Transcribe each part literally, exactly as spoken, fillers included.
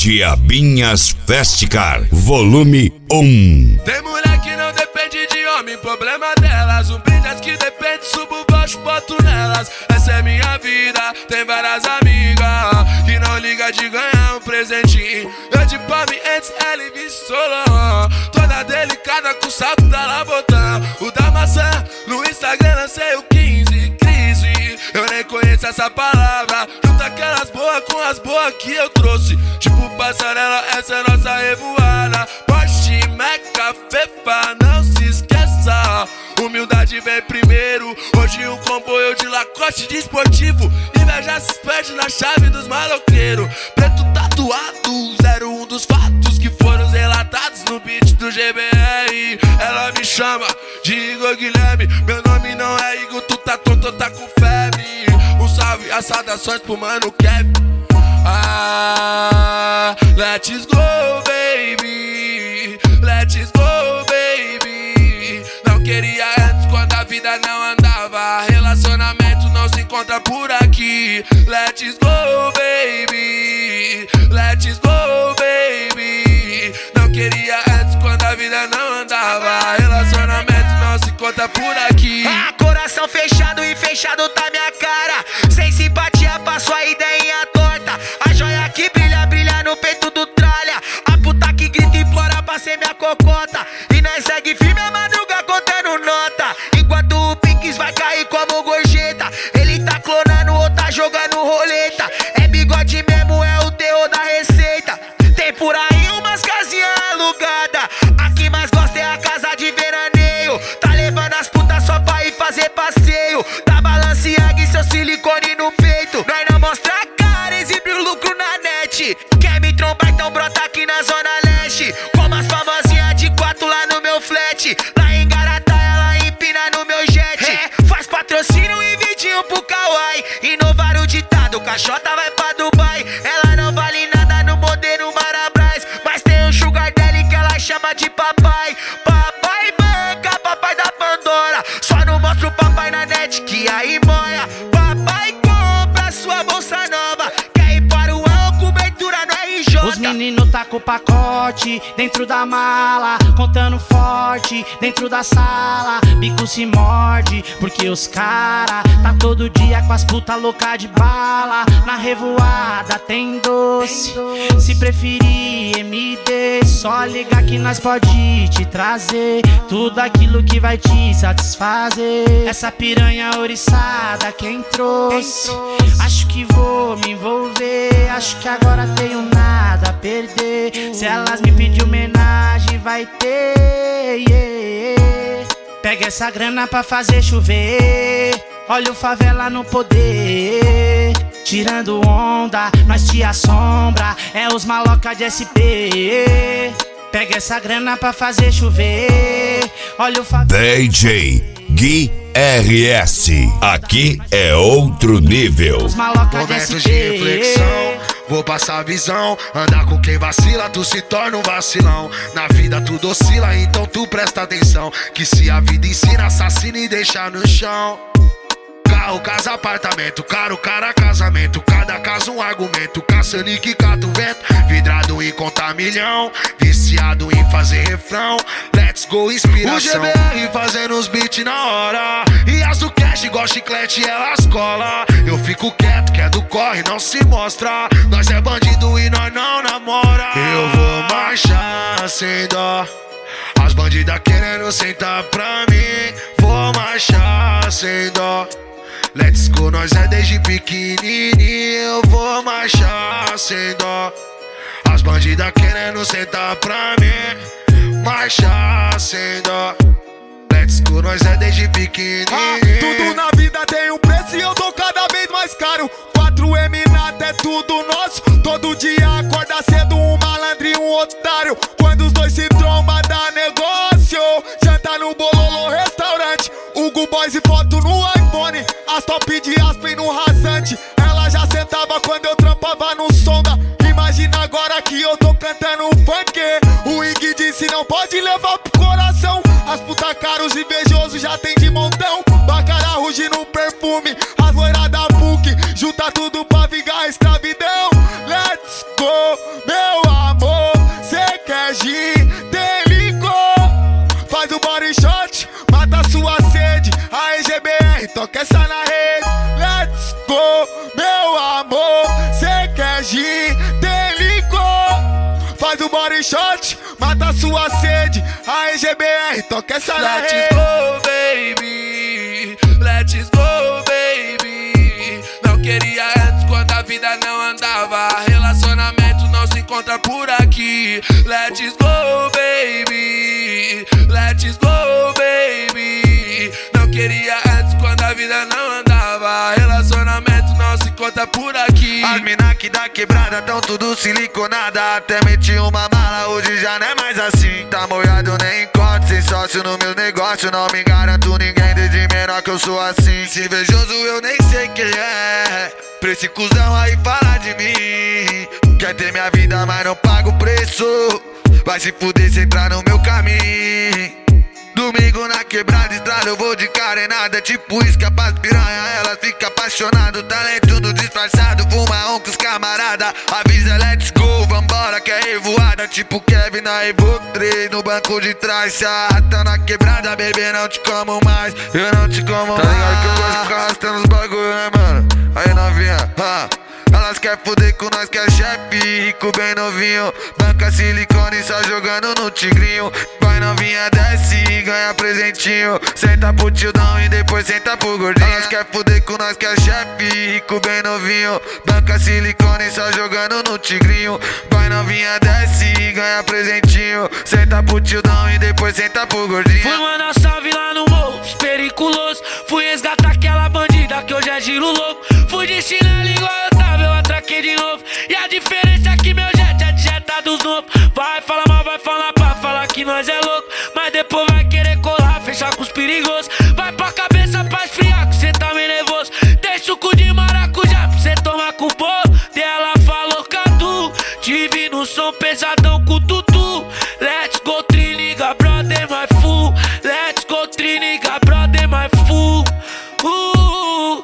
Diabinhas Festicar, volume um. Tem mulher que não depende de homem, problema delas. Um brilhas que depende, subo baixo, boto nelas. Essa é minha vida, tem várias amigas que não liga de ganhar um presentinho. Eu de palme antes, ela e Solon, toda delicada com o saco da Labotã. O da maçã, no Instagram lancei o quinze, crise. Eu nem conheço essa palavra. Junta aquelas boas com as boas que eu trouxe. Tipo passarela, essa é nossa revoada. Porsche, Meca, Fefa, não se esqueça. Humildade vem primeiro. Hoje um comboio de Lacoste de esportivo. Inveja se perde na chave dos maloqueiros. Preto tatuado, zero um dos fatos que foram relatados no beat do G B R. Ela me chama de Igor Guilherme. Meu nome não é Igor, tu tá tonto, tá com febre. Um salve, as saudações pro mano Kevin. Ah, let's go, baby. Let's go, baby. Não queria antes quando a vida não andava. Relacionamento não se encontra por aqui. Let's go, baby. Let's go, baby. Não queria antes quando a vida não andava. Relacionamento não se encontra por aqui. Ah, coração fechado e fechado tá minha cara. Sem simpatia, passo a ideinha torta. A joia que brilha, brilha no peito do tralha. A puta que grita e implora pra ser minha cocota. E nós segue firme a madruga contando nota. Enquanto o Pinks vai cair como gorjeta. Ele tá clonando ou tá jogando roleta. É bigode mesmo, é o terror da receita. Tem por aí umas casinhas alugadas. A que mais gosta é a casa de veraneio. Tá levando as putas só pra ir fazer passeio. Da Balenciaga e seu silicone no peito. Nós não mostra a cara, exibe o lucro na net. Quer me trombar, então brota aqui na zona leste. Como as famosinhas de quatro lá no meu flat. Lá em Garatá ela empina no meu jet. É, faz patrocínio e vidinho pro Kawaii. Inovar o ditado, caixota vai pra Dubai. Ela não vale nada no modelo Marabras. Mas tem um sugar daddy que ela chama de papai. Papai banca, papai da Pandora. Só não mostra o papai na net que aí moia. Papai compra sua bolsa nova. Quer ir para o ano, cobertura no R J. Os meninos tá com o pacote dentro da mala, contando forte dentro da sala. Bico se morde porque os cara tá todo dia com as puta louca de bala. Na revoada tem doce, se preferir M D, só ligar que nós pode te trazer tudo aquilo que vai te satisfazer. Essa piranha oriçada quem trouxe, acho que vou me envolver. Acho que agora tenho nada a perder. Se elas me pedir homenagem vai ter, yeah. Pega essa grana pra fazer chover. Olha o favela no poder. Tirando onda, nós te assombra. É os maloca de S P. Pega essa grana pra fazer chover. Olha o favela. D J Gui R S, aqui é outro nível. Os maloca de Momentos S de P. reflexão, vou passar a visão. Andar com quem vacila, tu se torna um vacilão. Na vida tudo oscila, então tu presta atenção. Que se a vida ensina, assassina e deixa no chão. Carro, casa, apartamento, caro, cara, casamento. Cada caso um argumento, caçando e que cata o vento. Vidrado em contar milhão, viciado em fazer refrão. Let's go, inspiração. O G B R fazendo os beats na hora. E as do cash igual chiclete, elas cola. Eu fico quieto, que é do corre, não se mostra. Nós é bandido e nós não namora. Eu vou marchar sem dó. As bandidas querendo sentar pra mim. Vou marchar sem dó. Let's go, nós é desde pequenininho. Eu vou marchar sem dó. As bandidas querendo sentar pra mim. Marchar sem dó. Let's go, nós é desde pequenininho. Ah, tudo na vida tem um preço e eu tô cada vez mais caro. quatro M nada é tudo nosso. Todo dia acorda cedo um malandro e um otário. Quando os dois se trombam dá negócio. Janta no Bololô restaurante. Hugo Boys e foto no iPhone. As top de Aspen no rasante. Ela já sentava quando eu trampava no sonda. Imagina agora que eu tô cantando funk. O Ig disse não pode levar pro coração. As puta caros invejosos já tem de montão. Bacara ruge no perfume. As loiras da P U C junta tudo pra vingar a escravidão. Let's go, meu G B R, toca essa na rede. Let's go, meu amor. Cê quer gin, tem licor. Faz o body shot, mata sua sede. Aí G B R, toca essa na rede. Let's go, baby. Let's go, baby. Não queria antes quando a vida não andava. Relacionamento não se encontra por aqui. Let's go, baby. Let's go, baby. Não queria antes quando a vida não andava. Relacionamento não se encontra por aqui. As mina que da quebrada tão tudo siliconada. Até meti uma mala, hoje já não é mais assim. Tá molhado, nem encontro, sem sócio no meu negócio. Não me garanto ninguém, desde menor que eu sou assim. Se invejoso eu nem sei quem é. Pra esse cuzão aí falar de mim. Quer ter minha vida, mas não paga o preço. Vai se fuder se entrar no meu caminho. Domingo na quebrada, estrada, eu vou de carenada. Tipo isca pras piranha, ela fica apaixonada. Talento no disfarçado, fuma um com os camarada. Avisa, let's go, vambora que é revoada. Tipo Kevin na Evo três, no banco de trás. Se arrasta na quebrada, bebê, não te como mais. Eu não te como mais. Tá ligado que eu gosto de ficar arrastando os bagulho, né, mano? Aí novinha, ha. Elas quer fuder com nós que é chefe, rico bem novinho. Banca silicone só jogando no tigrinho. Vai novinha desce e ganha presentinho. Senta pro tildão e depois senta pro gordinho. Elas quer fuder com nós que é chefe, rico bem novinho. Banca silicone só jogando no tigrinho. Vai novinha desce e ganha presentinho. Senta pro tildão e depois senta pro gordinho. Fui mandar salve lá no morro, periculoso. Fui resgatar aquela bandida que hoje é giro louco. Fui de chinelo igual eu tava, eu atraquei de novo. E a diferença é que meu jet é de jeta dos novos. Vai falar mal, vai falar pra falar que nós é louco. Mas depois vai querer colar, fechar com os perigosos. Vai pra cabeça pra esfriar, que cê tá meio nervoso. Tem suco de maracujá pra cê tomar com o bolo. Dela falou Cadu, tive no som pesadão com o tutu. Let's go, triniga, brother, my fool. Let's go, triniga, brother, my fool. Uh,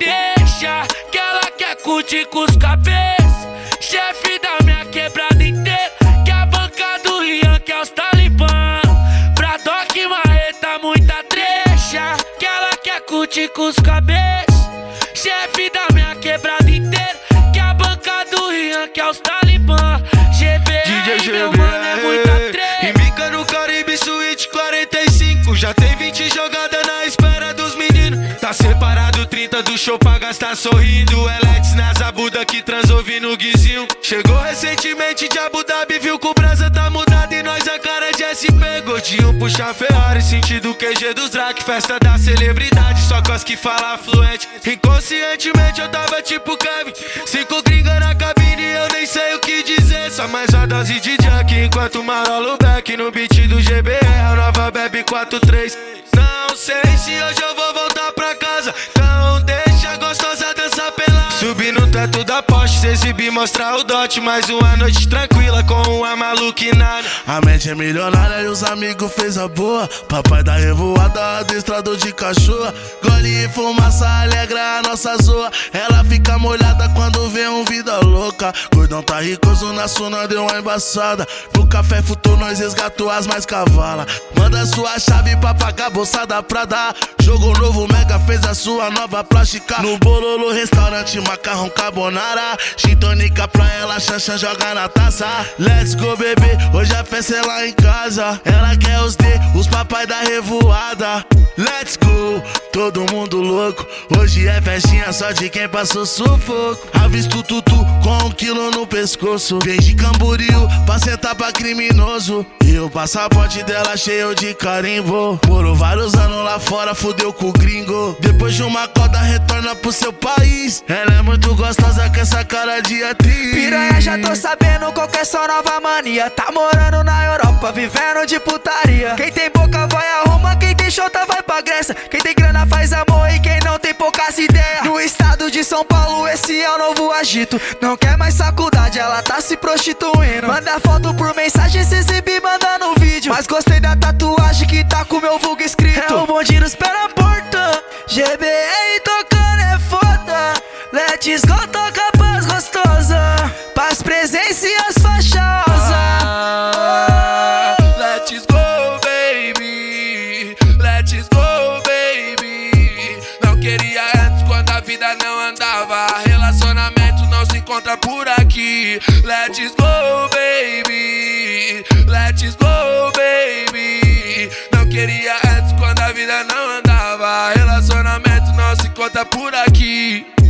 deixa que ela quer curtir com os cabeças. Chefe da minha quebrada inteira. Que a banca do Rian, que é os talibã. Bradock, marreta, muita trecha. Que ela quer curtir com os cabeças. Chefe da minha quebrada inteira. Que a banca do Rian, que é os talibã. G B R, meu mano, é muita trecha. Embica no Caribe Suíte quarenta e cinco. Já tem vinte jogadas na espera dos meninos. Tá separado trinta do show pra gastar sorrindo. Elex na Zabuda que transou no guizinho. Chegou recentemente de Abu Dhabi, viu que o brasa tá mudado e nós a cara de S P. Gordinho puxa Ferrari, sentido Q G dos Drac. Festa da celebridade, só com as que fala fluente. Inconscientemente eu tava tipo Kevin. Cinco gringa na cabine, eu nem sei o que dizer. Só mais uma dose de junk enquanto marolo back no beat do G B R, a nova bebe quatro três. Não sei se hoje eu vou voltar pra casa, então deixa a gostosa dançar pelada. Subir no teto da Porsche, se exibir, mostrar o dote. Mais uma noite tranquila com uma maluquinada. A mente é milionária e os amigos fez a boa. Papai da revoada, adestrador de cachorra. Gole e fumaça alegra a nossa zoa. Ela fica molhada quando vê um vida louca. Gordão tá ricoso na suna, deu uma embaçada. No café futou, nós resgatou as mais cavalas. Manda sua chave pra pagar a bolsa da Prada. Jogo novo, Mega fez a sua nova plástica. No Bololo, restaurante, macarrão carbonara. Gin tônica pra ela, Xanxan joga na taça. Let's go, bebê, hoje a festa é lá em casa. Ela quer os D, os papai da revoada. Let's go, todo mundo louco. Hoje é festinha só de quem passou sufoco. Avisto tutu com um quilo no pescoço. Vem de Camboriú pra sentar pra criminoso. E o passaporte dela cheio de carimbo. Morou vários anos lá fora, fudeu com o gringo. Depois de uma coda retorna pro seu país. Ela é muito gostosa com essa cara de atriz. Piranha, já tô sabendo qual que é sua nova mania. Tá morando na Europa, vivendo de putaria. Quem tem boca vai arruma, quem tem chota vai pra Grécia. Quem tem grana faz amor e quem não tem poucas ideias. No estado de São Paulo esse é o novo agito. Não quer mais faculdade, ela tá se prostituindo. Manda foto por mensagem, se exibir, manda no vídeo. Mas gostei da tatuagem que tá com meu vulgo escrito. É o bonde nos pés na porta. G B R tocando é foda. Let's go, toca paz gostosa. Paz, presença e as fachosa. Ah, let's go, baby. Let's go, baby. encontra por aqui. Let's go, baby. Let's go, baby. Não queria antes quando a vida não andava. Relacionamento não se conta por aqui.